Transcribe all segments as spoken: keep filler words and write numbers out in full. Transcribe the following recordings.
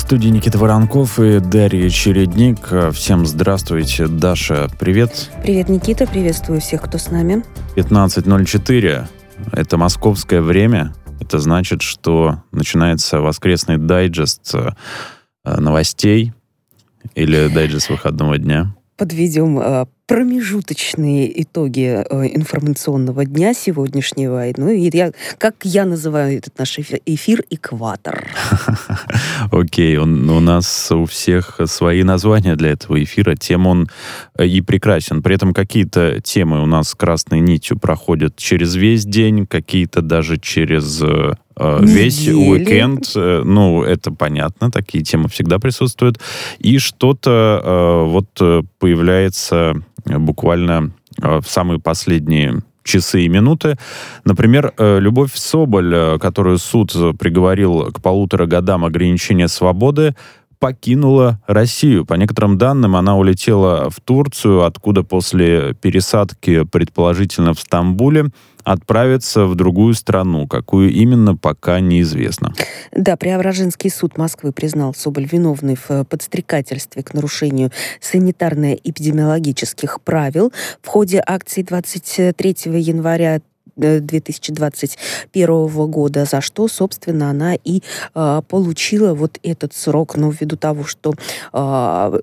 студии Никита Воронков и Дарья Чередник. Всем здравствуйте. Даша, привет. Привет, Никита. Приветствую всех, кто с нами. пятнадцать ноль четыре. Это московское время. Это значит, что начинается воскресный дайджест новостей или дайджест выходного дня. Подведем э, промежуточные итоги э, информационного дня сегодняшнего. Ну, и я, как я называю этот наш эфир, экватор. Окей, он, у нас у всех свои названия для этого эфира. Тем он и прекрасен. При этом какие-то темы у нас красной нитью проходят через весь день, какие-то даже через... весь уикенд, ну, это понятно, такие темы всегда присутствуют. И что-то э, вот появляется буквально в самые последние часы и минуты. Например, Любовь Соболь, которую суд приговорил к полутора годам ограничения свободы, покинула Россию. По некоторым данным, она улетела в Турцию, откуда после пересадки, предположительно в Стамбуле, отправиться в другую страну. Какую именно, пока неизвестно. Да, Преображенский суд Москвы признал Соболь виновной в подстрекательстве к нарушению санитарно-эпидемиологических правил в ходе акции двадцать третьего января две тысячи двадцать первого года, за что, собственно, она и э, получила вот этот срок. Но ввиду того, что э,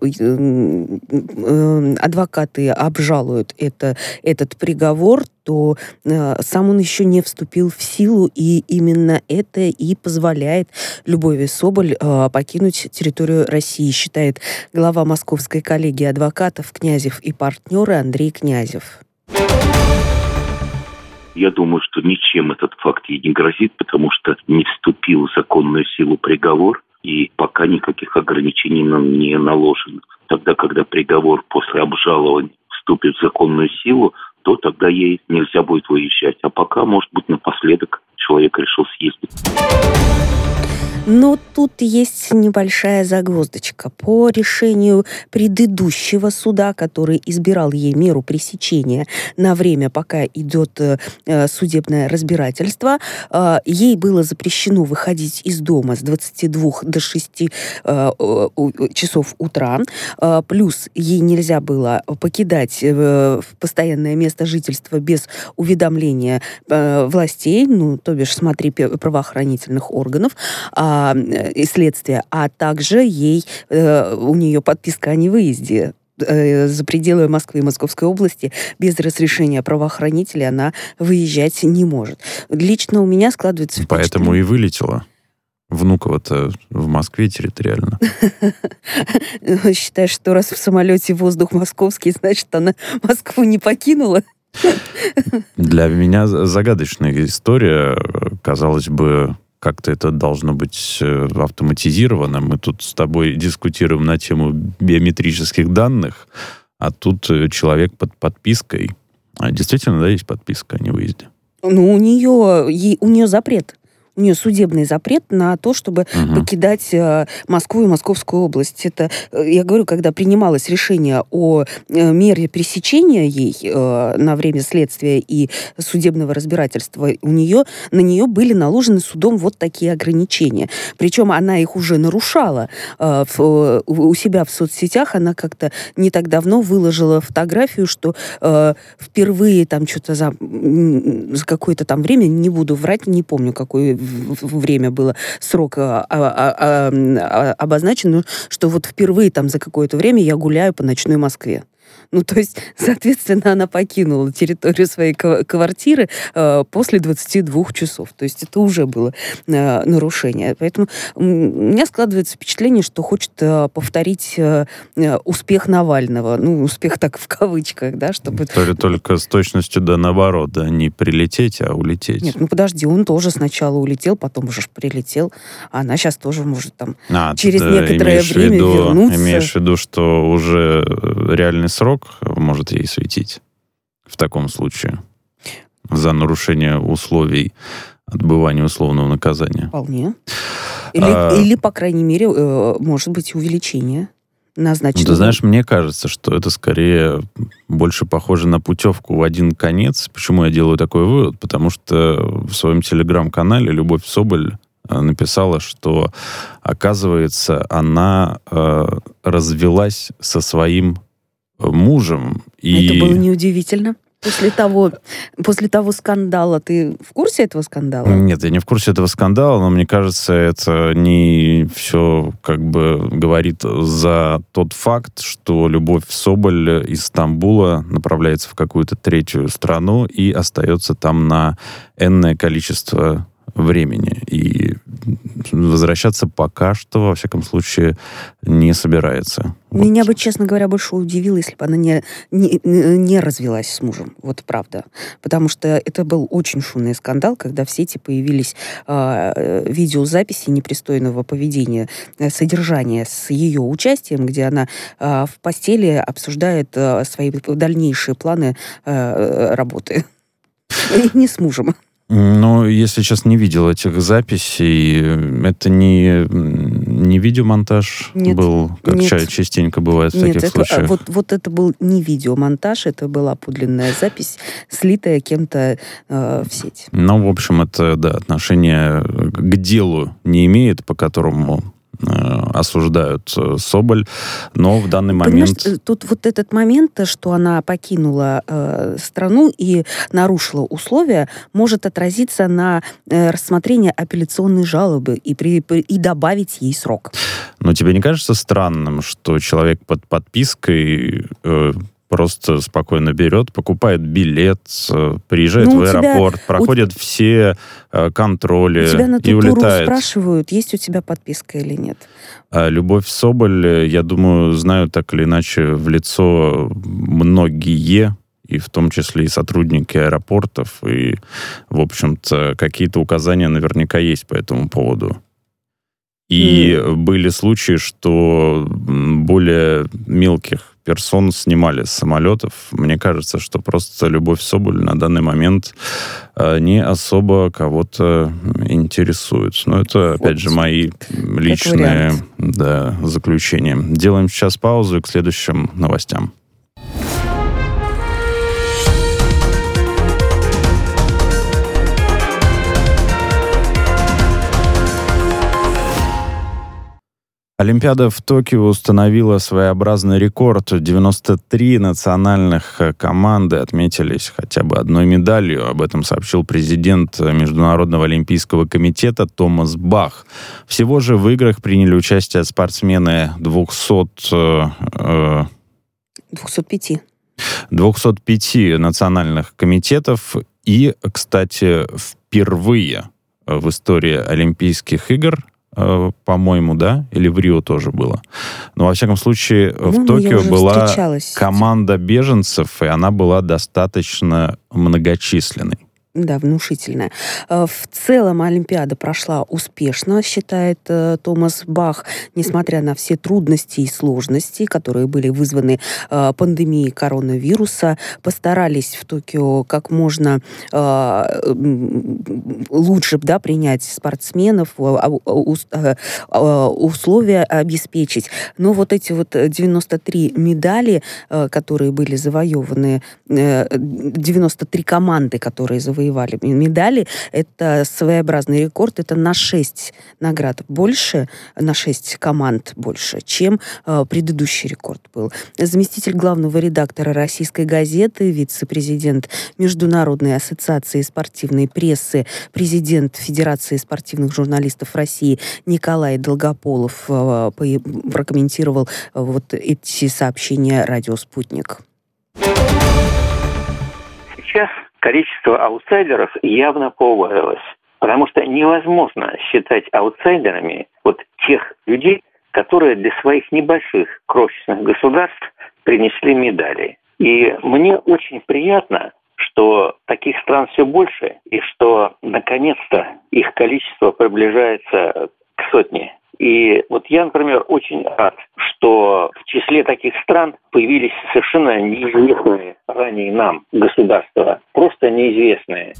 э, адвокаты обжалуют это, этот приговор, то э, сам он еще не вступил в силу, и именно это и позволяет Любови Соболь э, покинуть территорию России, считает глава Московской коллегии адвокатов Князев и партнеры Андрей Князев. Я думаю, что ничем этот факт ей не грозит, потому что не вступил в законную силу приговор, и пока никаких ограничений нам не наложено. Тогда, когда приговор после обжалования вступит в законную силу, то тогда ей нельзя будет выезжать. А пока, может быть, напоследок человек решил съездить. Но тут есть небольшая загвоздочка. По решению предыдущего суда, который избирал ей меру пресечения на время, пока идет э, судебное разбирательство, э, ей было запрещено выходить из дома с двадцати двух до шести э, э, часов утра. Э, плюс ей нельзя было покидать э, постоянное место жительства без уведомления э, властей, ну, то бишь, смотри, правоохранительных органов, и следствия, а также ей, э, у нее подписка о невыезде э, за пределы Москвы и Московской области без разрешения правоохранителей она выезжать не может. Лично у меня складывается впечатление... Поэтому и вылетела. Внуково-то в Москве территориально. Считаешь, что раз в самолете воздух московский, значит, она Москву не покинула? Для меня загадочная история. Казалось бы, как-то это должно быть автоматизировано. Мы тут с тобой дискутируем на тему биометрических данных, а тут человек под подпиской. А действительно, да, есть подписка о невыезде? Ну, у нее, ей, у нее запрет. У нее судебный запрет на то, чтобы угу. покидать э, Москву и Московскую область. Это, э, я говорю, когда принималось решение о э, мере пресечения ей э, на время следствия и судебного разбирательства, у нее, на нее были наложены судом вот такие ограничения. Причем она их уже нарушала. Э, в, у себя в соцсетях она как-то не так давно выложила фотографию, что э, впервые там что-то за, за какое-то там время, не буду врать, не помню, какое время было, срок а, а, а, обозначен, что вот впервые там за какое-то время я гуляю по ночной Москве. Ну, то есть, соответственно, она покинула территорию своей квартиры э, после двадцати двух часов. То есть это уже было э, нарушение. Поэтому у меня складывается впечатление, что хочет э, повторить э, успех Навального. Ну, успех так в кавычках, да, чтобы... Только, только с точностью да наоборот, да, не прилететь, а улететь. Нет, ну подожди, он тоже сначала улетел, потом уже прилетел, а она сейчас тоже может там а, через ты, некоторое время виду, вернуться. Имеешь в виду, что уже реальный срок может ей светить в таком случае за нарушение условий отбывания условного наказания? Вполне. Или, а... или по крайней мере, может быть, увеличение назначенного. Ты знаешь, мне кажется, что это скорее больше похоже на путевку в один конец. Почему я делаю такой вывод? Потому что в своем телеграм-канале Любовь Соболь написала, что, оказывается, она э, развелась со своим мужем. И... Это было неудивительно. После того, после того скандала, ты в курсе этого скандала? Нет, я не в курсе этого скандала, но мне кажется, это не все как бы говорит за тот факт, что Любовь Соболь из Стамбула направляется в какую-то третью страну и остается там на энное количество времени. И возвращаться пока что, во всяком случае, не собирается. Меня вот. бы, честно говоря, больше удивило, если бы она не, не, не развелась с мужем. Вот правда. Потому что это был очень шумный скандал, когда в сети появились э, видеозаписи непристойного поведения, э, содержания с ее участием, где она э, в постели обсуждает э, свои дальнейшие планы э, работы. И не с мужем. Ну, если сейчас не видел этих записей, это не, не видеомонтаж нет, был, как нет. частенько бывает в Нет, таких это, случаях? Вот, вот это был не видеомонтаж, это была подлинная запись, слитая кем-то э, в сеть. Ну, в общем, это, да, отношение к делу не имеет, по которому осуждают Соболь, но в данный момент... Понимаешь, тут вот этот момент, что она покинула э, страну и нарушила условия, может отразиться на э, рассмотрение апелляционной жалобы и, при, при, и добавить ей срок. Но тебе не кажется странным, что человек под подпиской... Э, просто спокойно берет, покупает билет, приезжает ну, в аэропорт, тебя, проходит у... все э, контроли тебя на и улетает. Спрашивают, есть у тебя подписка или нет. А Любовь Соболь, я думаю, знают так или иначе в лицо многие, и в том числе и сотрудники аэропортов, и, в общем-то, какие-то указания наверняка есть по этому поводу. И mm. были случаи, что более мелких персон снимали с самолетов. Мне кажется, что просто Любовь Соболь на данный момент не особо кого-то интересует. Но это, вот. опять же, мои личные да, заключения. Делаем сейчас паузу и к следующим новостям. Олимпиада в Токио установила своеобразный рекорд. девяносто три национальных команды отметились хотя бы одной медалью. Об этом сообщил президент Международного олимпийского комитета Томас Бах. Всего же в играх приняли участие спортсмены двухсот... Э, двухсот пяти. двухсот пяти национальных комитетов. И, кстати, впервые в истории Олимпийских игр, по-моему, да? Или в Рио тоже было. Но, во всяком случае, в Токио была команда беженцев, и она была достаточно многочисленной. Да, внушительная. В целом Олимпиада прошла успешно, считает э, Томас Бах, несмотря на все трудности и сложности, которые были вызваны э, пандемией коронавируса. Постарались в Токио как можно э, лучше да, принять спортсменов, условия обеспечить. Но вот эти вот девяносто три медали, э, которые были завоеваны, э, девяносто три команды, которые завоевали медали, это своеобразный рекорд, это на шесть наград больше, на шесть команд больше, чем э, предыдущий рекорд был. Заместитель главного редактора «Российской газеты», вице-президент Международной ассоциации спортивной прессы, президент Федерации спортивных журналистов России Николай Долгополов э, прокомментировал э, вот эти сообщения «Радио Спутник». Сейчас количество аутсайдеров явно поубавилось, потому что невозможно считать аутсайдерами вот тех людей, которые для своих небольших крошечных государств принесли медали. И мне очень приятно, что таких стран все больше, и что, наконец-то, их количество приближается к сотне. И вот я, например, очень рад, что в числе таких стран появились совершенно неизвестные ранее нам государства, просто неизвестные.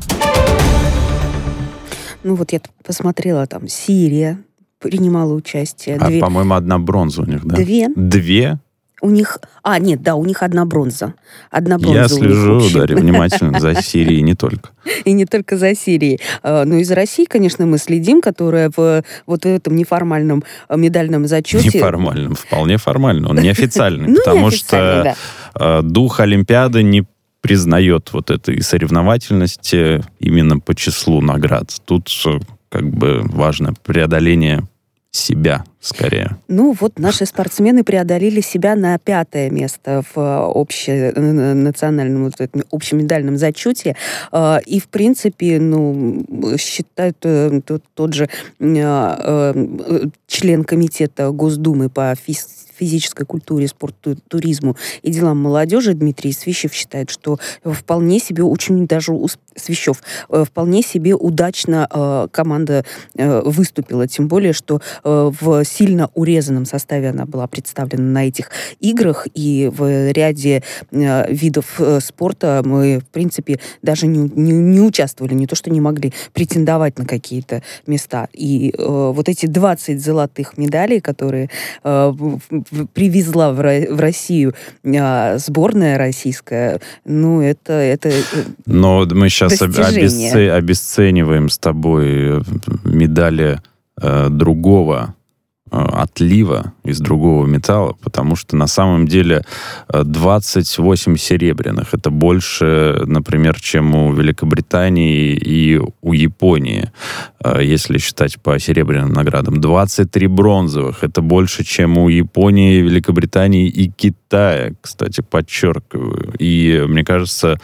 Ну вот я посмотрела, там Сирия принимала участие. А, Две... по-моему, одна бронза у них, да? Две. Две? У них... А, нет, да, у них одна бронза. Одна бронза. Я слежу, Дарья, внимательно за Сирией, не только. И не только за Сирией. Ну, и за Россией, конечно, мы следим, которая в вот этом неформальном медальном зачете... Неформальном, вполне формально. Он неофициальный, потому что дух Олимпиады не признает вот этой соревновательности именно по числу наград. Тут как бы важно преодоление себя, скорее. Ну, вот наши спортсмены преодолели себя на пятое место в общенациональном, вот этом, общемедальном зачете. И, в принципе, ну, считают тот, тот же член комитета Госдумы по физике, физической культуре, спорту, туризму и делам молодежи Дмитрий Свищев считает, что вполне себе, очень даже Свищев, вполне себе удачно э, команда э, выступила. Тем более, что э, в сильно урезанном составе она была представлена на этих играх, и в ряде э, видов э, спорта мы, в принципе, даже не, не, не участвовали, не то что не могли претендовать на какие-то места. И э, вот эти двадцать золотых медалей, которые э, привезла в, в Россию а, сборная российская, ну, это... это Но мы сейчас обесце... обесцениваем с тобой медали э, другого э, отлива, из другого металла, потому что на самом деле двадцать восемь серебряных. Это больше, например, чем у Великобритании и у Японии, если считать по серебряным наградам. двадцать три бронзовых. Это больше, чем у Японии, Великобритании и Китая, кстати, подчеркиваю. И, мне кажется,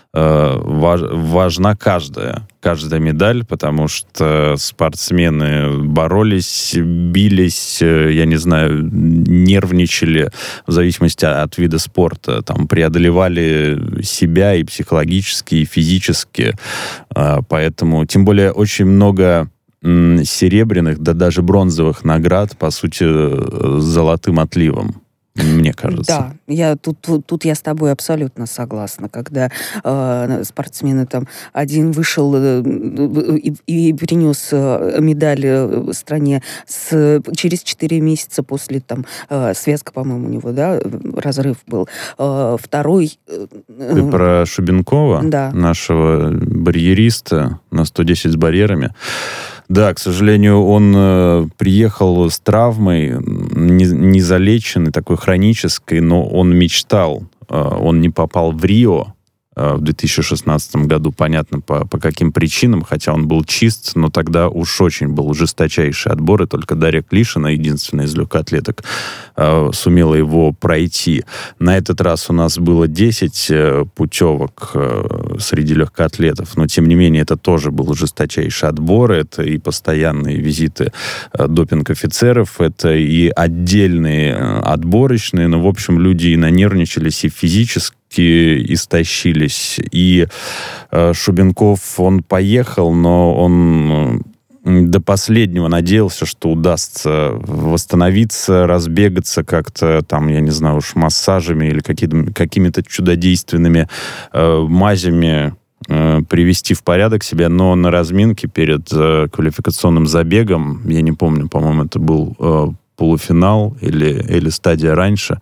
важна каждая, каждая медаль, потому что спортсмены боролись, бились, я не знаю, нервничали в зависимости от вида спорта, там, преодолевали себя и психологически, и физически. Поэтому, тем более, очень много серебряных, да даже бронзовых наград, по сути, с золотым отливом. Мне кажется. Да, я тут, тут, тут я с тобой абсолютно согласна, когда э, спортсмены там один вышел э, и, и принес э, медаль стране с, через четыре месяца после там э, связка, по-моему, у него, да, разрыв был. Э, второй... Э, Ты про Шубенкова, да. Нашего барьериста на сто десять с барьерами. Да, к сожалению, он э, приехал с травмой, не, не залеченной, такой хронической, но он мечтал. Э, он не попал в Рио э, в две тысячи шестнадцатом году, понятно, по, по каким причинам, хотя он был чист, но тогда уж очень был жесточайший отбор, и только Дарья Клишина, единственная из легкоатлеток, э, сумела его пройти. На этот раз у нас было десять э, путевок э, среди легкоатлетов, но, тем не менее, это тоже был жесточайший отбор, это и постоянные визиты э, допинг-офицеров, это и отдельные э, отборочные, но, в общем, люди и нанервничались, и физически истощились. И э, Шубенков, он поехал, но он до последнего надеялся, что удастся восстановиться, разбегаться как-то, там, я не знаю уж, массажами или какими-то, какими-то чудодейственными э, мазями э, привести в порядок себя, но на разминке перед э, квалификационным забегом, я не помню, по-моему, это был э, полуфинал или, или стадия раньше,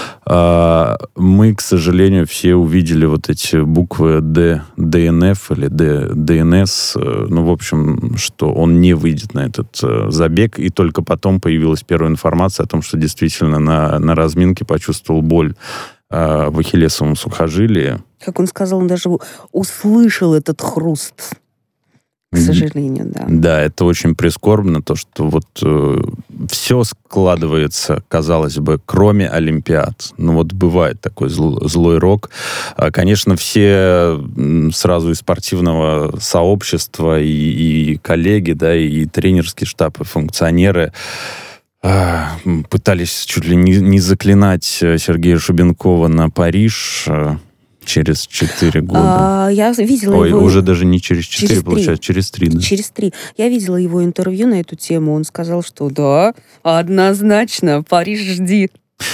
э, мы, к сожалению, все увидели вот эти буквы Д, ДНФ или Д, ДНС, э, ну, в общем, что он не выйдет на этот э, забег, и только потом появилась первая информация о том, что действительно на, на разминке почувствовал боль э, в ахиллесовом сухожилии. Как он сказал, он даже услышал этот хруст. К сожалению, да. Да, это очень прискорбно, то, что вот э, все складывается, казалось бы, кроме Олимпиад. Ну вот бывает такой зл, злой рок. А, конечно, все сразу из спортивного сообщества и, и коллеги, да, и тренерский штаб, и функционеры э, пытались чуть ли не, не заклинать Сергея Шубенкова на Париж э, через четыре года. А, я видела Ой, его... уже даже не через четыре, получается, через три. Да? Через три. Я видела его интервью на эту тему. Он сказал, что да, однозначно, Париж жди.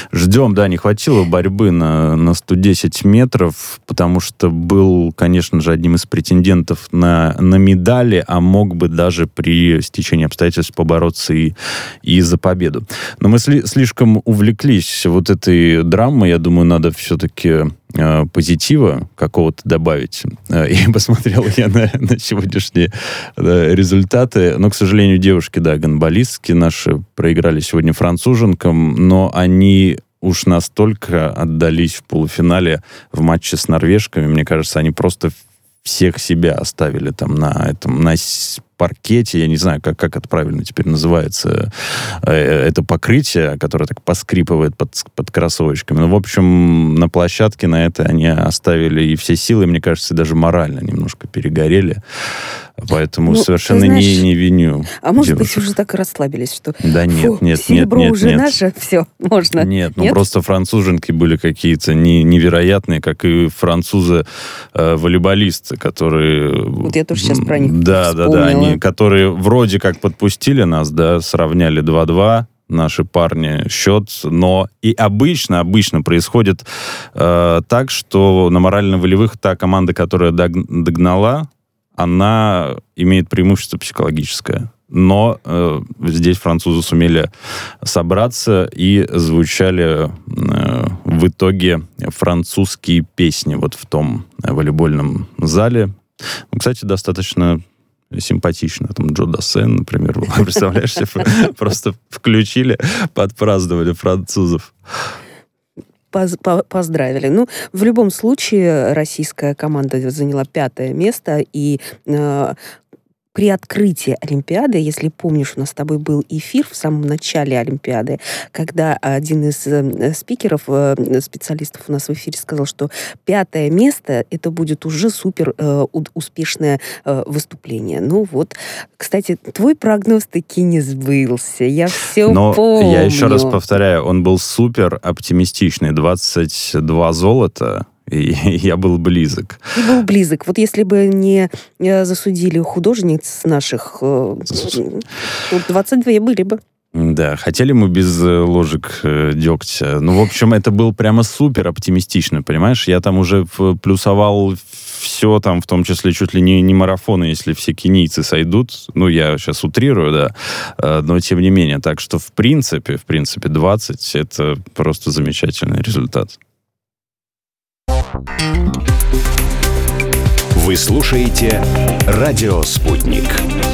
Ждем, да, не хватило борьбы на, на сто десять метров, потому что был, конечно же, одним из претендентов на, на медали, а мог бы даже при стечении обстоятельств побороться и, и за победу. Но мы сли, слишком увлеклись вот этой драмой, я думаю, надо все-таки э, позитива какого-то добавить. И посмотрел я на, на сегодняшние да, результаты, но, к сожалению, девушки, да, гандболистки наши проиграли сегодня француженкам, но они уж настолько отдались в полуфинале в матче с норвежками. Мне кажется, они просто всех себя оставили там на этом, на паркете. Я не знаю, как, как это правильно теперь называется. Это покрытие, которое так поскрипывает под, под кроссовочками. Ну, в общем, на площадке на это они оставили и все силы, мне кажется, даже морально немножко перегорели. Поэтому ну, совершенно знаешь, не, не виню. А может девушек. Быть, уже так и расслабились, что да нет, фу, нет, серебро нет, нет, уже нет. наше, все, можно. Нет, ну нет? Просто француженки были какие-то не, невероятные, как и французы-волейболисты, которые... Вот я тоже сейчас про них да, вспомнила. Да, да, они, которые вроде как подпустили нас, да, сравняли два-два, наши парни счет, но и обычно, обычно происходит э, так, что на морально-волевых та команда, которая догнала, она имеет преимущество психологическое. Но э, здесь французы сумели собраться и звучали э, в итоге французские песни вот в том волейбольном зале. Ну, кстати, достаточно симпатично. Там Джо Дассен, например, был. Представляешь себе? Просто включили, подпраздновали французов. Поздравили. Ну, в любом случае, российская команда заняла пятое место, и э, при открытии Олимпиады, если помнишь, у нас с тобой был эфир в самом начале Олимпиады, когда один из э, спикеров, э, специалистов у нас в эфире сказал, что пятое место — это будет уже супер э, успешное э, выступление. Ну вот, кстати, твой прогноз таки не сбылся. Я все Но помню. Я еще раз повторяю, он был супер оптимистичный. двадцать два золота. И я был близок. Ты был близок. Вот если бы не засудили художниц наших, то двадцать два были бы. Да, хотели мы без ложек э, дегтя. Ну, в общем, это был прямо супер оптимистично, понимаешь? Я там уже плюсовал все, там, в том числе чуть ли не, не марафоны, если все кенийцы сойдут. Ну, я сейчас утрирую, да. Э, но тем не менее. Так что, в принципе, в принципе, двадцать — это просто замечательный результат. Вы слушаете «Радио Спутник».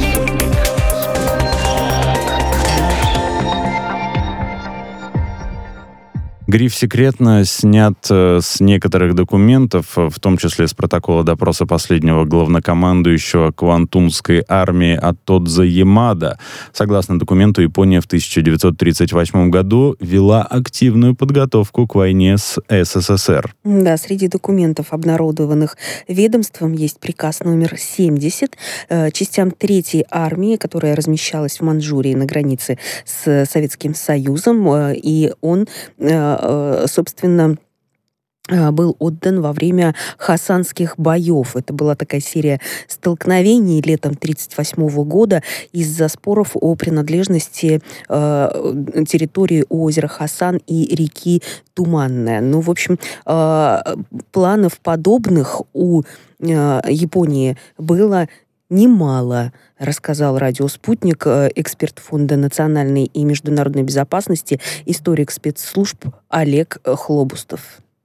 Гриф «Секретно» снят с некоторых документов, в том числе с протокола допроса последнего главнокомандующего Квантунской армии Атодзе Ямада. Согласно документу, Япония в тысяча девятьсот тридцать восьмом году вела активную подготовку к войне с СССР. Да, среди документов, обнародованных ведомством, есть приказ номер семьдесят э, частям третьей армии, которая размещалась в Манчжурии на границе с Советским Союзом, э, и он... Э, собственно, был отдан во время хасанских боев. Это была такая серия столкновений летом тысяча девятьсот тридцать восьмого года из-за споров о принадлежности э, территории озера Хасан и реки Туманная. Ну, в общем, э, планов подобных у э, Японии было немало, рассказал радио «Спутник» эксперт Фонда национальной и международной безопасности, историк спецслужб Олег Хлобустов.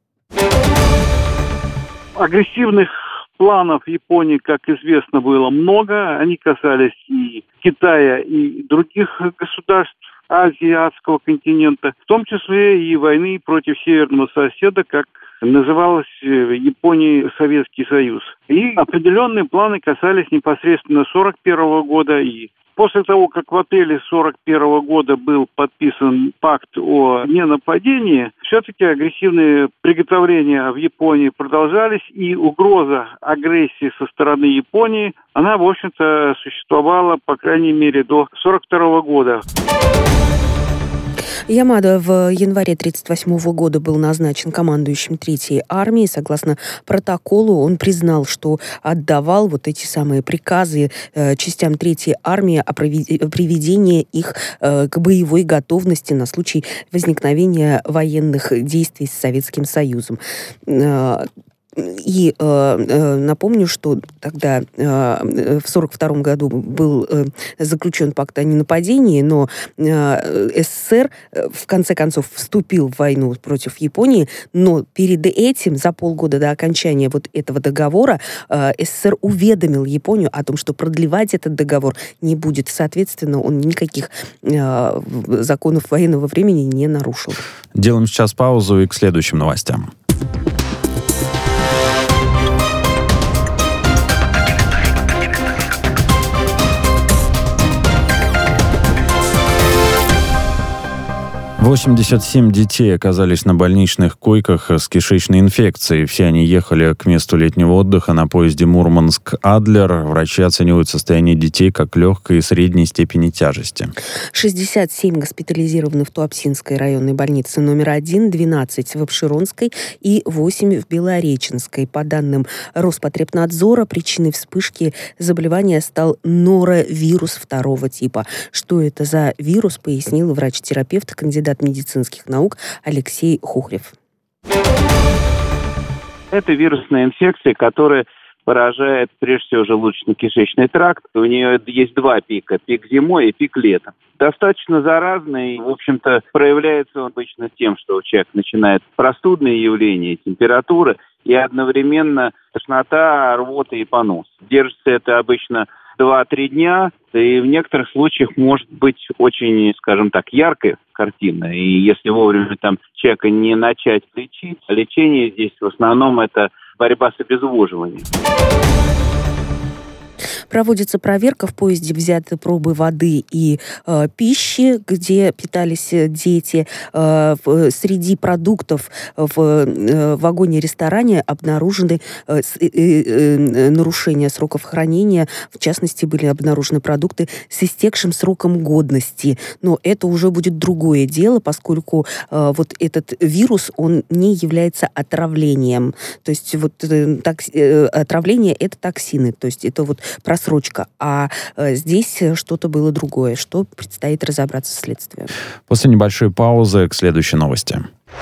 Агрессивных планов Японии, как известно, было много. Они касались и Китая, и других государств азиатского континента, в том числе и войны против северного соседа, как называлась в Японии Советский Союз. И определенные планы касались непосредственно сорок первого года. И после того, как в апреле сорок первого года был подписан пакт о ненападении, все-таки агрессивные приготовления в Японии продолжались, и угроза агрессии со стороны Японии, она, в общем-то, существовала, по крайней мере, до сорок второго года. Ямада в январе тридцать восьмого года был назначен командующим Третьей армии. Согласно протоколу, он признал, что отдавал вот эти самые приказы э, частям Третьей армии о приведении их э, к боевой готовности на случай возникновения военных действий с Советским Союзом. Э, И э, э, напомню, что тогда э, в сорок втором году был э, заключен пакт о ненападении, но э, СССР э, в конце концов вступил в войну против Японии, но перед этим, за полгода до окончания вот этого договора, э, СССР уведомил Японию о том, что продлевать этот договор не будет. Соответственно, он никаких э, законов военного времени не нарушил. Делаем сейчас паузу и к следующим новостям. восемьдесят семь детей оказались на больничных койках с кишечной инфекцией. Все они ехали к месту летнего отдыха на поезде Мурманск-Адлер. Врачи оценивают состояние детей как легкой и средней степени тяжести. шестьдесят семь госпитализированы в Туапсинской районной больнице номер один, двенадцать в Апшеронской и восемь в Белореченской. По данным Роспотребнадзора, причиной вспышки заболевания стал норовирус второго типа. Что это за вирус, пояснил врач-терапевт, кандидат медицинских наук Алексей Хухрев. Это вирусная инфекция, которая поражает прежде всего желудочно-кишечный тракт. У нее есть два пика. Пик зимой и пик летом. Достаточно заразный. В общем-то, проявляется он обычно тем, что человек начинает простудные явления, температура и одновременно тошнота, рвота и понос. Держится это обычно два-три дня, и в некоторых случаях может быть очень, скажем так, яркая картина. И если вовремя там человека не начать лечить, лечение здесь в основном это борьба с обезвоживанием. Проводится проверка, в поезде взяты пробы воды и э, пищи, где питались дети. Э, в, среди продуктов в э, вагоне-ресторане обнаружены э, э, э, нарушения сроков хранения. В частности, были обнаружены продукты с истекшим сроком годности. Но это уже будет другое дело, поскольку э, вот этот вирус, он не является отравлением. То есть вот э, так, э, отравление – это токсины, то есть это вот просрочка. А э, здесь что-то было другое, что предстоит разобраться с следствием. После небольшой паузы к следующей новости.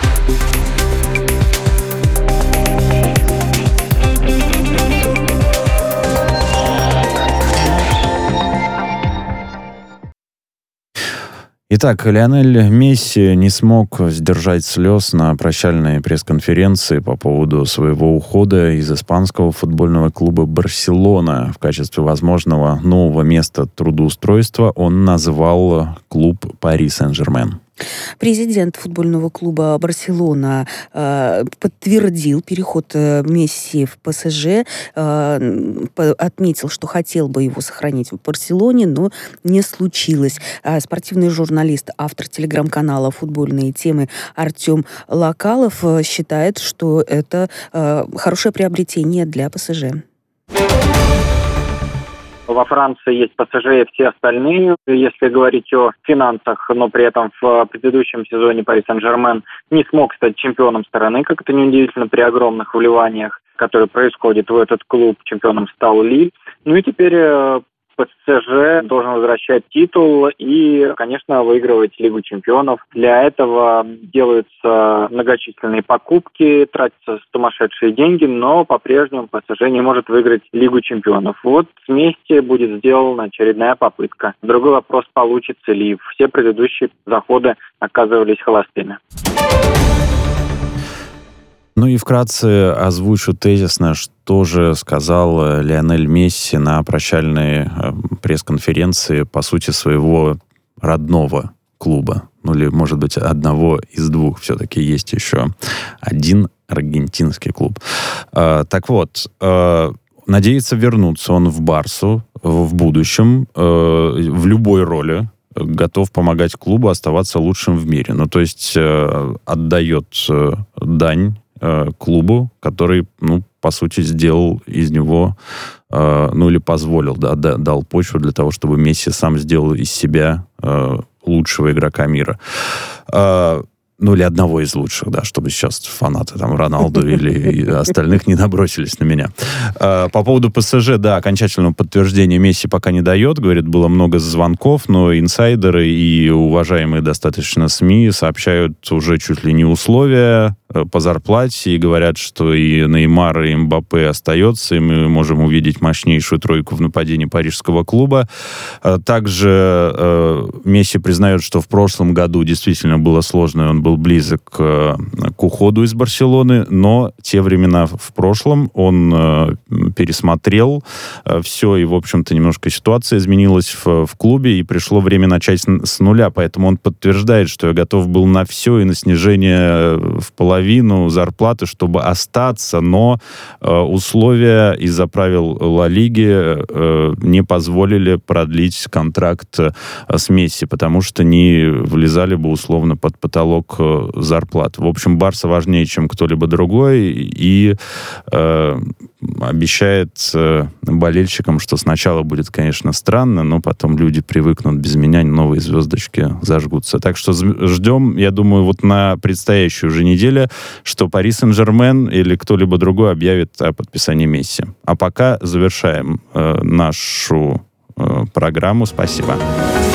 Итак, Лионель Месси не смог сдержать слез на прощальной пресс-конференции по поводу своего ухода из испанского футбольного клуба «Барселона». В качестве возможного нового места трудоустройства он назвал клуб «Пари Сен-Жермен». Президент футбольного клуба «Барселона» э, подтвердил переход э, Месси в ПСЖ, э, по, отметил, что хотел бы его сохранить в Барселоне, но не случилось. А спортивный журналист, автор телеграм-канала «Футбольные темы» Артем Локалов э, считает, что это э, хорошее приобретение для ПСЖ. Во Франции есть ПСЖ и все остальные. Если говорить о финансах, но при этом в предыдущем сезоне Пари Сен-Жермен не смог стать чемпионом страны, как это неудивительно, при огромных вливаниях, которые происходят в этот клуб. Чемпионом стал Лиль. Ну и теперь ПСЖ должен возвращать титул и, конечно, выигрывать Лигу чемпионов. Для этого делаются многочисленные покупки, тратятся сумасшедшие деньги, но по-прежнему ПСЖ не может выиграть Лигу чемпионов. Вот вместе будет сделана очередная попытка. Другой вопрос, получится ли. Все предыдущие заходы оказывались холостыми. Ну и вкратце озвучу тезисно, что же сказал Лионель Месси на прощальной пресс-конференции, по сути, своего родного клуба. Ну или, может быть, одного из двух. Все-таки есть еще один аргентинский клуб. Так вот, надеется вернуться он в Барсу в будущем, в любой роли. Готов помогать клубу оставаться лучшим в мире. Ну, то есть отдает дань клубу, который, ну, по сути, сделал из него, э, ну, или позволил, да, дал почву для того, чтобы Месси сам сделал из себя э, лучшего игрока мира. Ну, или одного из лучших, да, чтобы сейчас фанаты там Роналду или остальных не набросились на меня. По поводу ПСЖ, да, окончательного подтверждения Месси пока не дает. Говорит, было много звонков, но инсайдеры и уважаемые достаточно СМИ сообщают уже чуть ли не условия по зарплате и говорят, что и Неймар, и Мбаппе остается, и мы можем увидеть мощнейшую тройку в нападении парижского клуба. Также э, Месси признает, что в прошлом году действительно было сложно, и он был близок к, к уходу из Барселоны, но те времена в прошлом он э, пересмотрел э, все, и, в общем-то, немножко ситуация изменилась в, в клубе, и пришло время начать с нуля, поэтому он подтверждает, что я готов был на все и на снижение в половину зарплаты, чтобы остаться, но э, условия из-за правил Ла Лиги э, не позволили продлить контракт э, с Месси, потому что не влезали бы условно под потолок э, зарплат. В общем, Барса важнее, чем кто-либо другой, и э, обещает э, болельщикам, что сначала будет, конечно, странно, но потом люди привыкнут, без меня новые звездочки зажгутся. Так что ждем, я думаю, вот на предстоящую уже неделю, что Пари Сен-Жермен или кто-либо другой объявит о подписании Месси. А пока завершаем э, нашу э, программу. Спасибо.